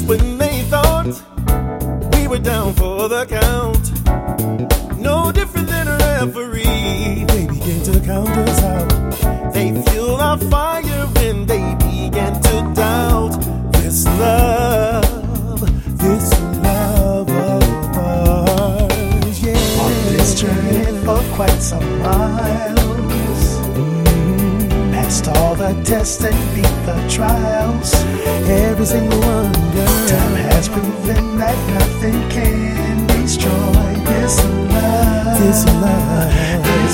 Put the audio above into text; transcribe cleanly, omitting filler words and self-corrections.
when they thought we were down for the count. No different than a referee, they began to count us out. They fueled our fire when they began to doubt this love of ours. Yeah. On this journey for quite some miles, past all the tests and beat the trials. Every single one, girl. Time has proven that nothing can destroy this love. This love.